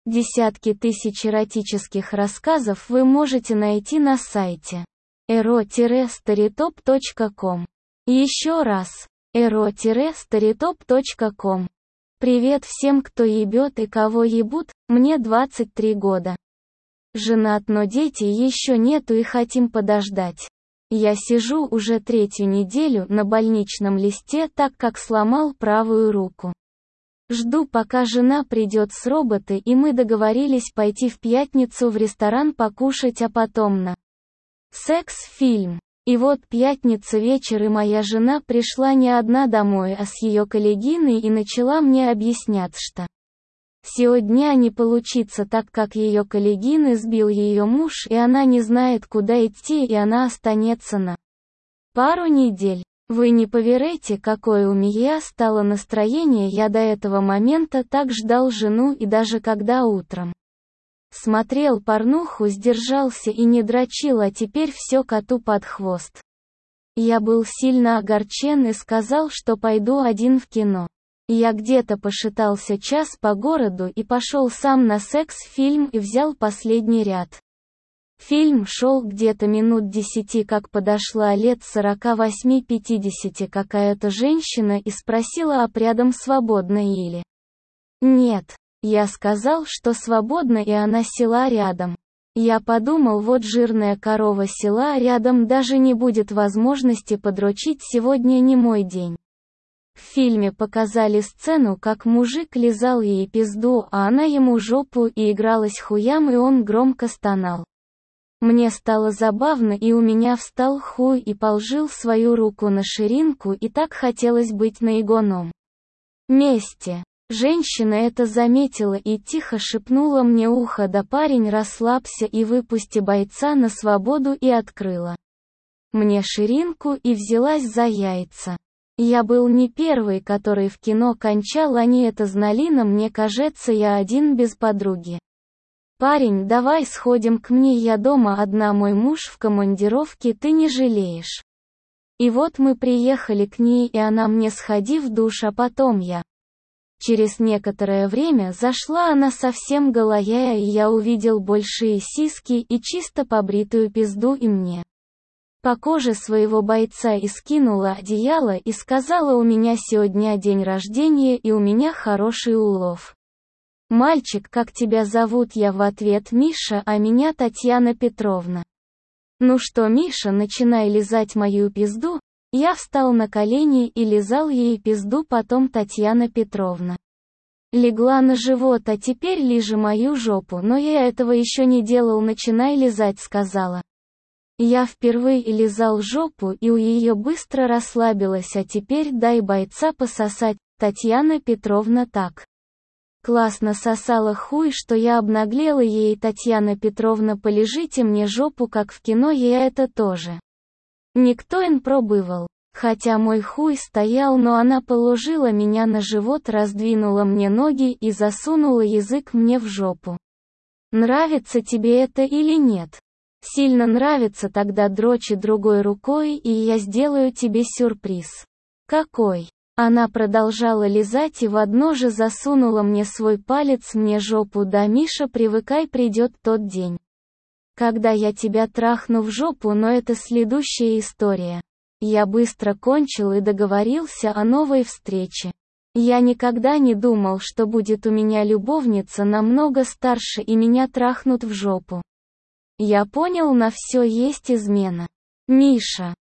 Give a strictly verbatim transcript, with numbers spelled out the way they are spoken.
Десятки тысяч эротических рассказов вы можете найти на сайте эро старитоп точка ком. Еще раз, эро старитоп точка ком. Привет всем, кто ебет и кого ебут, мне двадцать три года. Женат, но дети еще нету и хотим подождать. Я сижу уже третью неделю на больничном листе, так как сломал правую руку. Жду, пока жена придет с работы, и мы договорились пойти в пятницу в ресторан покушать, а потом на секс-фильм. И вот пятница вечер, и моя жена пришла не одна домой, а с ее коллегиной, и начала мне объяснять, что сегодня не получится, так как ее коллегин избил ее муж, и она не знает, куда идти, и она останется на пару недель. Вы не поверите, какое у меня стало настроение, я до этого момента так ждал жену, и даже когда утром смотрел порнуху, сдержался и не дрочил, а теперь все коту под хвост. Я был сильно огорчен и сказал, что пойду один в кино. Я где-то пошатался час по городу и пошел сам на секс-фильм и взял последний ряд. Фильм шел где-то минут десяти, как подошла лет сорока восьми-пятидесяти какая-то женщина и спросила, а рядом свободно или нет. Я сказал, что свободно, и она села рядом. Я подумал, вот жирная корова села рядом, даже не будет возможности подрочить, сегодня не мой день. В фильме показали сцену, как мужик лизал ей пизду, а она ему жопу, и игралась хуям, и он громко стонал. Мне стало забавно, и у меня встал хуй и положил свою руку на ширинку, и так хотелось быть на ягоном месте. Женщина это заметила и тихо шепнула мне в ухо: да парень, расслабься и выпусти бойца на свободу, и открыла мне ширинку и взялась за яйца. Я был не первый, который в кино кончал, они это знали, но мне кажется, я один без подруги. Парень, давай сходим к мне, я дома одна, мой муж в командировке, ты не жалеешь. И вот мы приехали к ней, и она мне: сходи в душ, а потом я. Через некоторое время зашла она совсем голая, и я увидел большие сиськи и чисто побритую пизду, и мне по коже своего бойца и скинула одеяло и сказала: у меня сегодня день рождения и у меня хороший улов. «Мальчик, как тебя зовут?» Я в ответ: Миша, а меня Татьяна Петровна. Ну что, Миша, начинай лизать мою пизду. Я встал на колени и лизал ей пизду, потом Татьяна Петровна легла на живот: а теперь лижи мою жопу, но я этого еще не делал, начинай лизать, сказала. Я впервые лизал жопу, и у ее быстро расслабилась: а теперь дай бойца пососать. Татьяна Петровна так классно сосала хуй, что я обнаглела ей: Татьяна Петровна, полежите мне жопу, как в кино, я это тоже. Никто не пробовал. Хотя мой хуй стоял, но она положила меня на живот, раздвинула мне ноги и засунула язык мне в жопу. Нравится тебе это или нет? Сильно нравится, тогда дрочи другой рукой, и я сделаю тебе сюрприз. Какой? Она продолжала лизать и в одно же засунула мне свой палец мне жопу. Да, Миша, привыкай, придет тот день, когда я тебя трахну в жопу, но это следующая история. Я быстро кончил и договорился о новой встрече. Я никогда не думал, что будет у меня любовница намного старше и меня трахнут в жопу. Я понял, на все есть измена. Миша.